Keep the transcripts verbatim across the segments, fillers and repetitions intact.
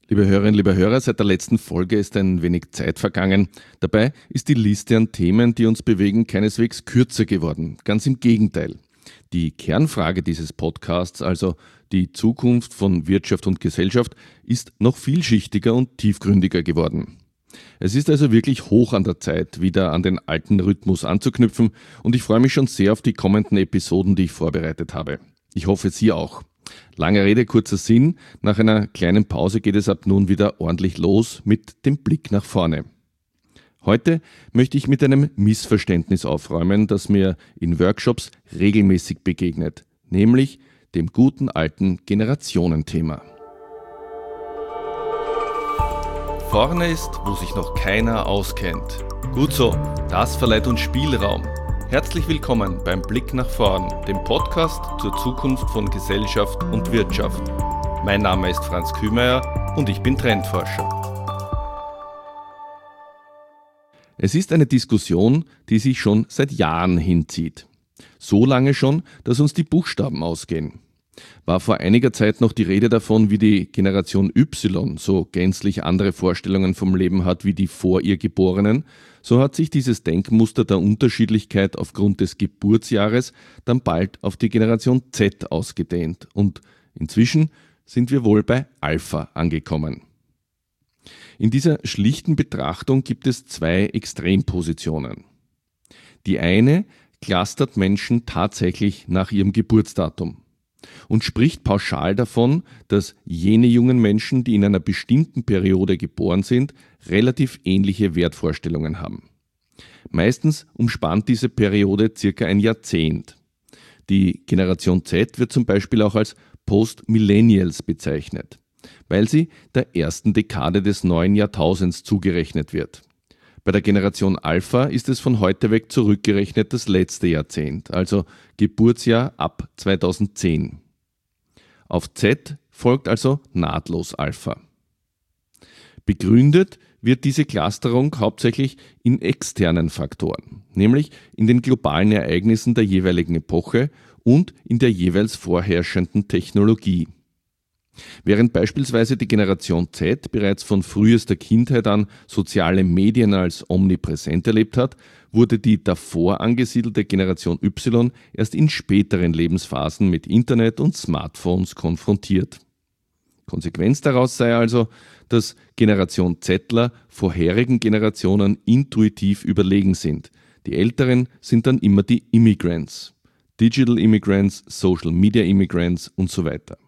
Liebe Hörerinnen, liebe Hörer, seit der letzten Folge ist ein wenig Zeit vergangen. Dabei ist die Liste an Themen, die uns bewegen, keineswegs kürzer geworden. Ganz im Gegenteil. Die Kernfrage dieses Podcasts, also die Zukunft von Wirtschaft und Gesellschaft, ist noch vielschichtiger und tiefgründiger geworden. Es ist also wirklich hoch an der Zeit, wieder an den alten Rhythmus anzuknüpfen, und ich freue mich schon sehr auf die kommenden Episoden, die ich vorbereitet habe. Ich hoffe, Sie auch. Lange Rede, kurzer Sinn. Nach einer kleinen Pause geht es ab nun wieder ordentlich los mit dem Blick nach vorne. Heute möchte ich mit einem Missverständnis aufräumen, das mir in Workshops regelmäßig begegnet, nämlich dem guten alten Generationenthema. Vorne ist, wo sich noch keiner auskennt. Gut so, das verleiht uns Spielraum. Herzlich willkommen beim Blick nach vorn, dem Podcast zur Zukunft von Gesellschaft und Wirtschaft. Mein Name ist Franz Kühmeier und ich bin Trendforscher. Es ist eine Diskussion, die sich schon seit Jahren hinzieht. So lange schon, dass uns die Buchstaben ausgehen. War vor einiger Zeit noch die Rede davon, wie die Generation Y so gänzlich andere Vorstellungen vom Leben hat wie die vor ihr Geborenen, so hat sich dieses Denkmuster der Unterschiedlichkeit aufgrund des Geburtsjahres dann bald auf die Generation Z ausgedehnt, und inzwischen sind wir wohl bei Alpha angekommen. In dieser schlichten Betrachtung gibt es zwei Extrempositionen. Die eine clustert Menschen tatsächlich nach ihrem Geburtsdatum und spricht pauschal davon, dass jene jungen Menschen, die in einer bestimmten Periode geboren sind, relativ ähnliche Wertvorstellungen haben. Meistens umspannt diese Periode circa ein Jahrzehnt. Die Generation Z wird zum Beispiel auch als Post-Millennials bezeichnet, weil sie der ersten Dekade des neuen Jahrtausends zugerechnet wird. Bei der Generation Alpha ist es von heute weg zurückgerechnet das letzte Jahrzehnt, also Geburtsjahr ab zweitausendzehn. Auf Z folgt also nahtlos Alpha. Begründet wird diese Clusterung hauptsächlich in externen Faktoren, nämlich in den globalen Ereignissen der jeweiligen Epoche und in der jeweils vorherrschenden Technologie. Während beispielsweise die Generation Z bereits von frühester Kindheit an soziale Medien als omnipräsent erlebt hat, wurde die davor angesiedelte Generation Y erst in späteren Lebensphasen mit Internet und Smartphones konfrontiert. Konsequenz daraus sei also, dass Generation Zler vorherigen Generationen intuitiv überlegen sind. Die Älteren sind dann immer die Immigrants, Digital Immigrants, Social Media Immigrants und so weiter.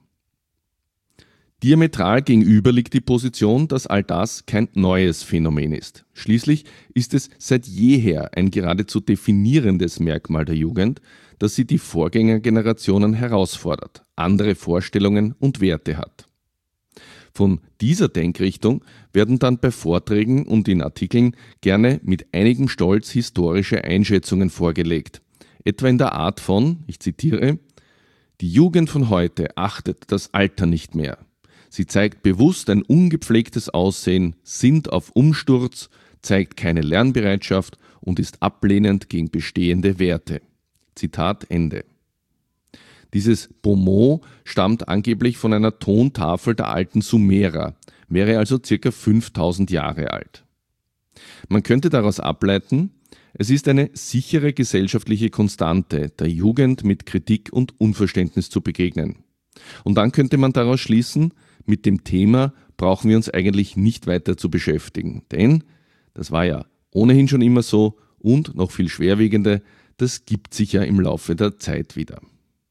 Diametral gegenüber liegt die Position, dass all das kein neues Phänomen ist. Schließlich ist es seit jeher ein geradezu definierendes Merkmal der Jugend, dass sie die Vorgängergenerationen herausfordert, andere Vorstellungen und Werte hat. Von dieser Denkrichtung werden dann bei Vorträgen und in Artikeln gerne mit einigem Stolz historische Einschätzungen vorgelegt. Etwa in der Art von, ich zitiere, die Jugend von heute achtet das Alter nicht mehr. Sie zeigt bewusst ein ungepflegtes Aussehen, sinnt auf Umsturz, zeigt keine Lernbereitschaft und ist ablehnend gegen bestehende Werte. Zitat Ende. Dieses Bonmot stammt angeblich von einer Tontafel der alten Sumerer, wäre also circa fünftausend Jahre alt. Man könnte daraus ableiten, es ist eine sichere gesellschaftliche Konstante, der Jugend mit Kritik und Unverständnis zu begegnen. Und dann könnte man daraus schließen, mit dem Thema brauchen wir uns eigentlich nicht weiter zu beschäftigen, denn das war ja ohnehin schon immer so, und noch viel schwerwiegender, das gibt sich ja im Laufe der Zeit wieder.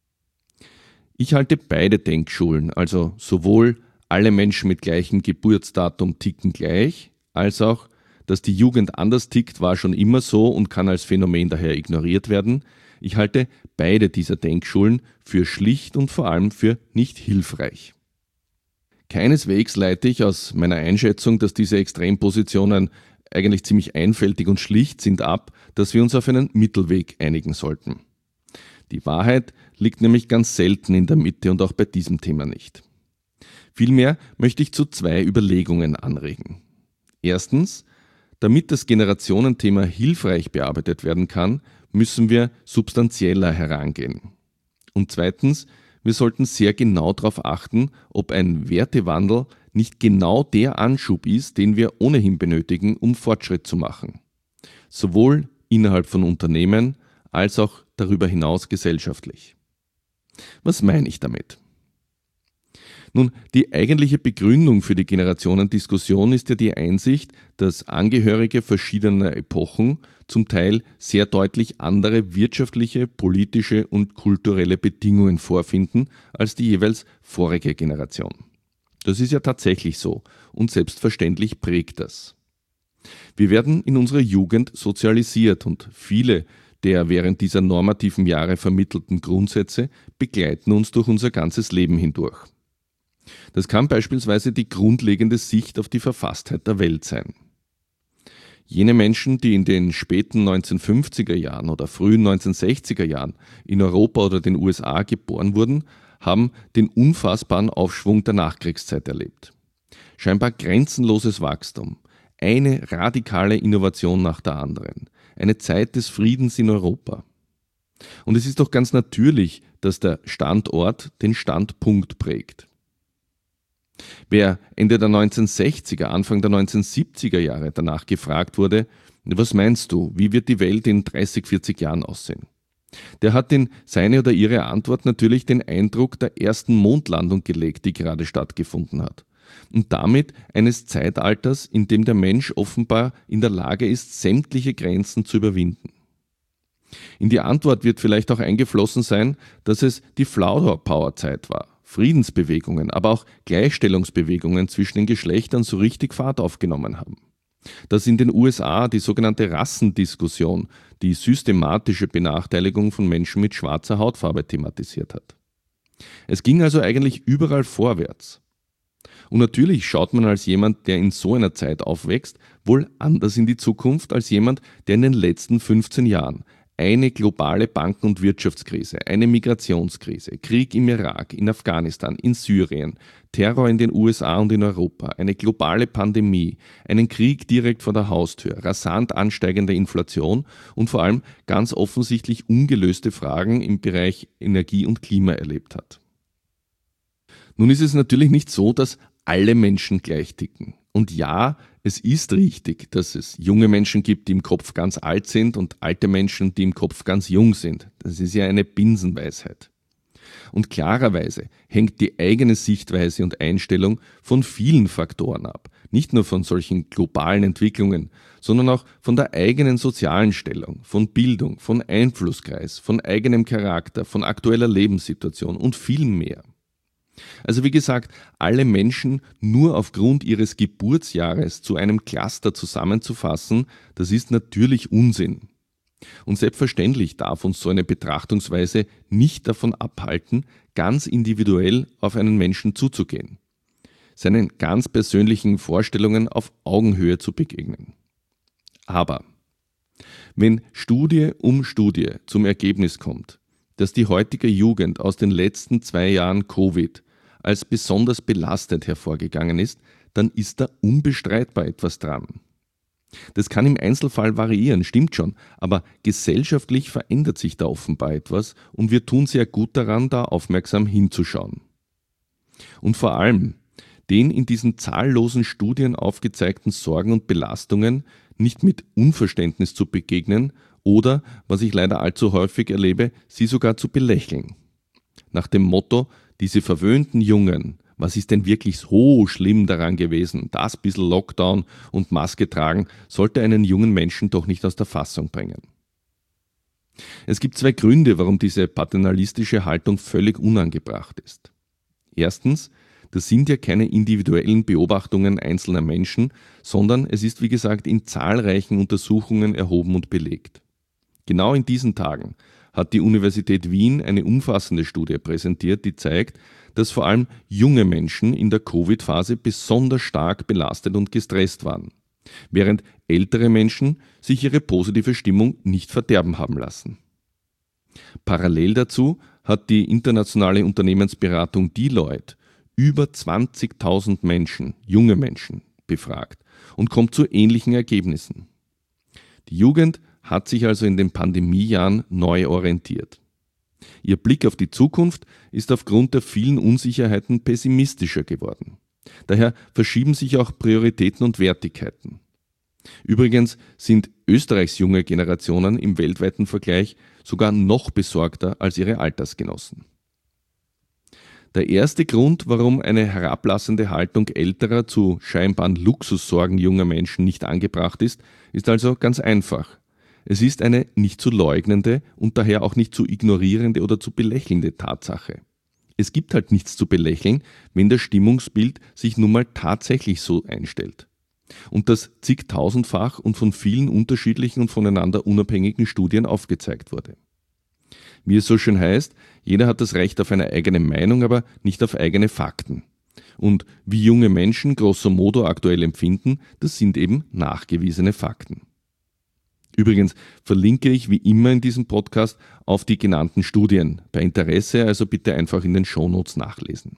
Ich halte beide Denkschulen, also sowohl alle Menschen mit gleichem Geburtsdatum ticken gleich, als auch, dass die Jugend anders tickt, war schon immer so und kann als Phänomen daher ignoriert werden. Ich halte beide dieser Denkschulen für schlicht und vor allem für nicht hilfreich. Keineswegs leite ich aus meiner Einschätzung, dass diese Extrempositionen eigentlich ziemlich einfältig und schlicht sind, ab, dass wir uns auf einen Mittelweg einigen sollten. Die Wahrheit liegt nämlich ganz selten in der Mitte und auch bei diesem Thema nicht. Vielmehr möchte ich zu zwei Überlegungen anregen. Erstens, damit das Generationenthema hilfreich bearbeitet werden kann, müssen wir substanzieller herangehen. Und zweitens, wir sollten sehr genau darauf achten, ob ein Wertewandel nicht genau der Anschub ist, den wir ohnehin benötigen, um Fortschritt zu machen. Sowohl innerhalb von Unternehmen als auch darüber hinaus gesellschaftlich. Was meine ich damit? Nun, die eigentliche Begründung für die Generationendiskussion ist ja die Einsicht, dass Angehörige verschiedener Epochen zum Teil sehr deutlich andere wirtschaftliche, politische und kulturelle Bedingungen vorfinden als die jeweils vorige Generation. Das ist ja tatsächlich so und selbstverständlich prägt das. Wir werden in unserer Jugend sozialisiert und viele der während dieser normativen Jahre vermittelten Grundsätze begleiten uns durch unser ganzes Leben hindurch. Das kann beispielsweise die grundlegende Sicht auf die Verfasstheit der Welt sein. Jene Menschen, die in den späten neunzehnhundertfünfziger Jahren oder frühen neunzehnhundertsechziger Jahren in Europa oder den U S A geboren wurden, haben den unfassbaren Aufschwung der Nachkriegszeit erlebt. Scheinbar grenzenloses Wachstum, eine radikale Innovation nach der anderen, eine Zeit des Friedens in Europa. Und es ist doch ganz natürlich, dass der Standort den Standpunkt prägt. Wer Ende der neunzehnhundertsechziger, Anfang der neunzehnhundertsiebziger Jahre danach gefragt wurde, was meinst du, wie wird die Welt in dreißig, vierzig Jahren aussehen? Der hat in seine oder ihre Antwort natürlich den Eindruck der ersten Mondlandung gelegt, die gerade stattgefunden hat. Und damit eines Zeitalters, in dem der Mensch offenbar in der Lage ist, sämtliche Grenzen zu überwinden. In die Antwort wird vielleicht auch eingeflossen sein, dass es die Flower-Power-Zeit war. Friedensbewegungen, aber auch Gleichstellungsbewegungen zwischen den Geschlechtern so richtig Fahrt aufgenommen haben. Dass in den U S A die sogenannte Rassendiskussion die systematische Benachteiligung von Menschen mit schwarzer Hautfarbe thematisiert hat. Es ging also eigentlich überall vorwärts. Und natürlich schaut man als jemand, der in so einer Zeit aufwächst, wohl anders in die Zukunft als jemand, der in den letzten fünfzehn Jahren eine globale Banken- und Wirtschaftskrise, eine Migrationskrise, Krieg im Irak, in Afghanistan, in Syrien, Terror in den U S A und in Europa, eine globale Pandemie, einen Krieg direkt vor der Haustür, rasant ansteigende Inflation und vor allem ganz offensichtlich ungelöste Fragen im Bereich Energie und Klima erlebt hat. Nun ist es natürlich nicht so, dass alle Menschen gleich ticken. Und ja, es ist richtig, dass es junge Menschen gibt, die im Kopf ganz alt sind und alte Menschen, die im Kopf ganz jung sind. Das ist ja eine Binsenweisheit. Und klarerweise hängt die eigene Sichtweise und Einstellung von vielen Faktoren ab. Nicht nur von solchen globalen Entwicklungen, sondern auch von der eigenen sozialen Stellung, von Bildung, von Einflusskreis, von eigenem Charakter, von aktueller Lebenssituation und viel mehr. Also wie gesagt, alle Menschen nur aufgrund ihres Geburtsjahres zu einem Cluster zusammenzufassen, das ist natürlich Unsinn. Und selbstverständlich darf uns so eine Betrachtungsweise nicht davon abhalten, ganz individuell auf einen Menschen zuzugehen, seinen ganz persönlichen Vorstellungen auf Augenhöhe zu begegnen. Aber wenn Studie um Studie zum Ergebnis kommt, dass die heutige Jugend aus den letzten zwei Jahren Covid als besonders belastet hervorgegangen ist, dann ist da unbestreitbar etwas dran. Das kann im Einzelfall variieren, stimmt schon, aber gesellschaftlich verändert sich da offenbar etwas und wir tun sehr gut daran, da aufmerksam hinzuschauen. Und vor allem, den in diesen zahllosen Studien aufgezeigten Sorgen und Belastungen nicht mit Unverständnis zu begegnen oder, was ich leider allzu häufig erlebe, sie sogar zu belächeln. Nach dem Motto, diese verwöhnten Jungen, was ist denn wirklich so schlimm daran gewesen? Das bisschen Lockdown und Maske tragen sollte einen jungen Menschen doch nicht aus der Fassung bringen. Es gibt zwei Gründe, warum diese paternalistische Haltung völlig unangebracht ist. Erstens, das sind ja keine individuellen Beobachtungen einzelner Menschen, sondern es ist wie gesagt in zahlreichen Untersuchungen erhoben und belegt. Genau in diesen Tagen hat die Universität Wien eine umfassende Studie präsentiert, die zeigt, dass vor allem junge Menschen in der Covid-Phase besonders stark belastet und gestresst waren, während ältere Menschen sich ihre positive Stimmung nicht verderben haben lassen. Parallel dazu hat die internationale Unternehmensberatung Deloitte über zwanzigtausend Menschen, junge Menschen, befragt und kommt zu ähnlichen Ergebnissen. Die Jugend hat sich also in den Pandemiejahren neu orientiert. Ihr Blick auf die Zukunft ist aufgrund der vielen Unsicherheiten pessimistischer geworden. Daher verschieben sich auch Prioritäten und Wertigkeiten. Übrigens sind Österreichs junge Generationen im weltweiten Vergleich sogar noch besorgter als ihre Altersgenossen. Der erste Grund, warum eine herablassende Haltung älterer zu scheinbaren Luxussorgen junger Menschen nicht angebracht ist, ist also ganz einfach. Es ist eine nicht zu leugnende und daher auch nicht zu ignorierende oder zu belächelnde Tatsache. Es gibt halt nichts zu belächeln, wenn das Stimmungsbild sich nun mal tatsächlich so einstellt. Und das zigtausendfach und von vielen unterschiedlichen und voneinander unabhängigen Studien aufgezeigt wurde. Wie es so schön heißt, jeder hat das Recht auf eine eigene Meinung, aber nicht auf eigene Fakten. Und wie junge Menschen grosso modo aktuell empfinden, das sind eben nachgewiesene Fakten. Übrigens verlinke ich wie immer in diesem Podcast auf die genannten Studien. Bei Interesse also bitte einfach in den Shownotes nachlesen.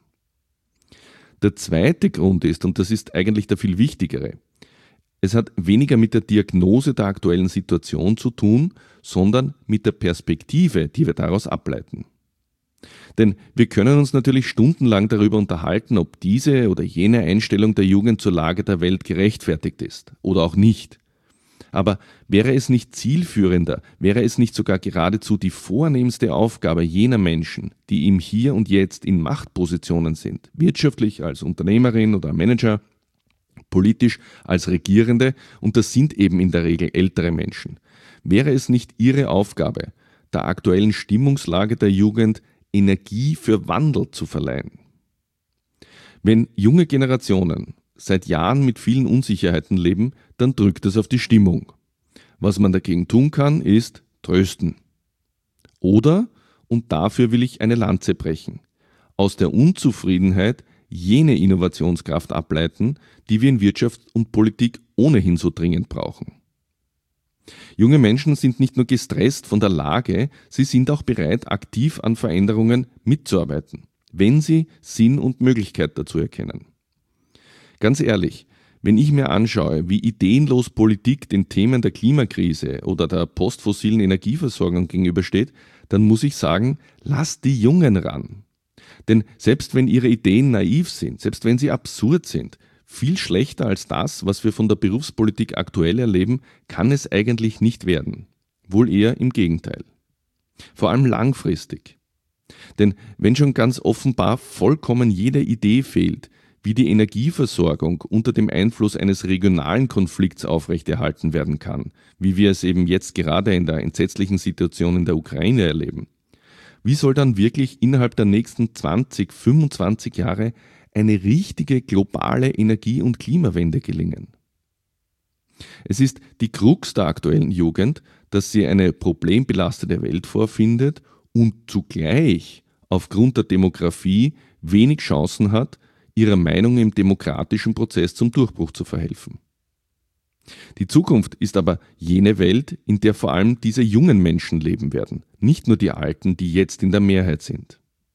Der zweite Grund ist, und das ist eigentlich der viel wichtigere, es hat weniger mit der Diagnose der aktuellen Situation zu tun, sondern mit der Perspektive, die wir daraus ableiten. Denn wir können uns natürlich stundenlang darüber unterhalten, ob diese oder jene Einstellung der Jugend zur Lage der Welt gerechtfertigt ist oder auch nicht. Aber wäre es nicht zielführender, wäre es nicht sogar geradezu die vornehmste Aufgabe jener Menschen, die im Hier und Jetzt in Machtpositionen sind, wirtschaftlich als Unternehmerin oder Manager, politisch als Regierende, und das sind eben in der Regel ältere Menschen, wäre es nicht ihre Aufgabe, der aktuellen Stimmungslage der Jugend Energie für Wandel zu verleihen? Wenn junge Generationen seit Jahren mit vielen Unsicherheiten leben, dann drückt es auf die Stimmung. Was man dagegen tun kann, ist trösten. Oder, und dafür will ich eine Lanze brechen, aus der Unzufriedenheit jene Innovationskraft ableiten, die wir in Wirtschaft und Politik ohnehin so dringend brauchen. Junge Menschen sind nicht nur gestresst von der Lage, sie sind auch bereit, aktiv an Veränderungen mitzuarbeiten, wenn sie Sinn und Möglichkeit dazu erkennen. Ganz ehrlich, wenn ich mir anschaue, wie ideenlos Politik den Themen der Klimakrise oder der postfossilen Energieversorgung gegenübersteht, dann muss ich sagen, lasst die Jungen ran. Denn selbst wenn ihre Ideen naiv sind, selbst wenn sie absurd sind, viel schlechter als das, was wir von der Berufspolitik aktuell erleben, kann es eigentlich nicht werden. Wohl eher im Gegenteil. Vor allem langfristig. Denn wenn schon ganz offenbar vollkommen jede Idee fehlt, wie die Energieversorgung unter dem Einfluss eines regionalen Konflikts aufrechterhalten werden kann, wie wir es eben jetzt gerade in der entsetzlichen Situation in der Ukraine erleben, wie soll dann wirklich innerhalb der nächsten zwanzig, fünfundzwanzig Jahre eine richtige globale Energie- und Klimawende gelingen? Es ist die Krux der aktuellen Jugend, dass sie eine problembelastete Welt vorfindet und zugleich aufgrund der Demografie wenig Chancen hat, ihrer Meinung im demokratischen Prozess zum Durchbruch zu verhelfen. Die Zukunft ist aber jene Welt, in der vor allem diese jungen Menschen leben werden, nicht nur die Alten, die jetzt in der Mehrheit sind.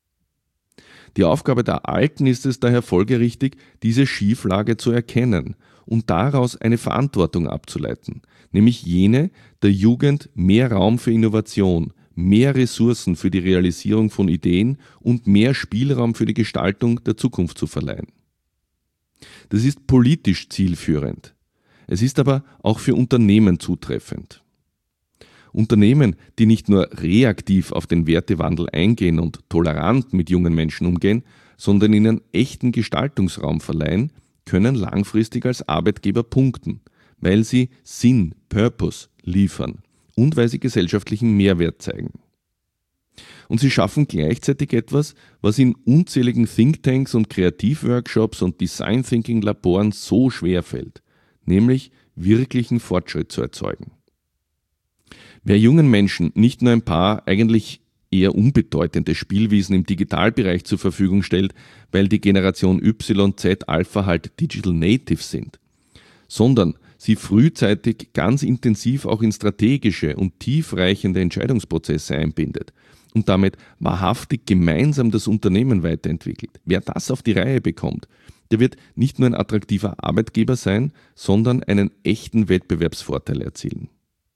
Die Aufgabe der Alten ist es daher folgerichtig, diese Schieflage zu erkennen und daraus eine Verantwortung abzuleiten, nämlich jene, der Jugend mehr Raum für Innovation, mehr Ressourcen für die Realisierung von Ideen und mehr Spielraum für die Gestaltung der Zukunft zu verleihen. Das ist politisch zielführend. Es ist aber auch für Unternehmen zutreffend. Unternehmen, die nicht nur reaktiv auf den Wertewandel eingehen und tolerant mit jungen Menschen umgehen, sondern ihnen echten Gestaltungsraum verleihen, können langfristig als Arbeitgeber punkten, weil sie Sinn, Purpose liefern und weil sie gesellschaftlichen Mehrwert zeigen. Und sie schaffen gleichzeitig etwas, was in unzähligen Thinktanks und Kreativworkshops und Design Thinking Laboren so schwer fällt, nämlich wirklichen Fortschritt zu erzeugen. Wer jungen Menschen nicht nur ein paar eigentlich eher unbedeutende Spielwiesen im Digitalbereich zur Verfügung stellt, weil die Generation Y, Z, Alpha halt Digital Natives sind, sondern sie frühzeitig ganz intensiv auch in strategische und tiefreichende Entscheidungsprozesse einbindet und damit wahrhaftig gemeinsam das Unternehmen weiterentwickelt. Wer das auf die Reihe bekommt, der wird nicht nur ein attraktiver Arbeitgeber sein, sondern einen echten Wettbewerbsvorteil erzielen.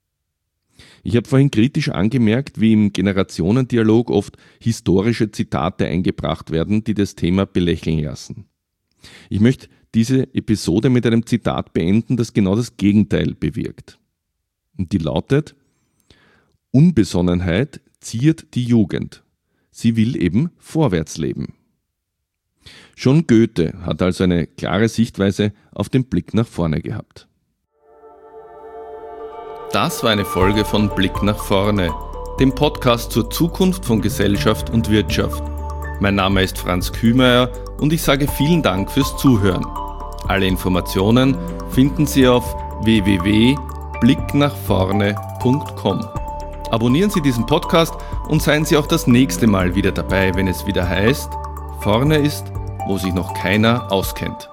Ich habe vorhin kritisch angemerkt, wie im Generationendialog oft historische Zitate eingebracht werden, die das Thema belächeln lassen. Ich möchte diese Episode mit einem Zitat beenden, das genau das Gegenteil bewirkt. Und die lautet: Unbesonnenheit ziert die Jugend. Sie will eben vorwärts leben. Schon Goethe hat also eine klare Sichtweise auf den Blick nach vorne gehabt. Das war eine Folge von Blick nach vorne, dem Podcast zur Zukunft von Gesellschaft und Wirtschaft. Mein Name ist Franz Kühmeier und ich sage vielen Dank fürs Zuhören. Alle Informationen finden Sie auf w w w punkt blick nach vorne punkt com. Abonnieren Sie diesen Podcast und seien Sie auch das nächste Mal wieder dabei, wenn es wieder heißt: Vorne ist, wo sich noch keiner auskennt.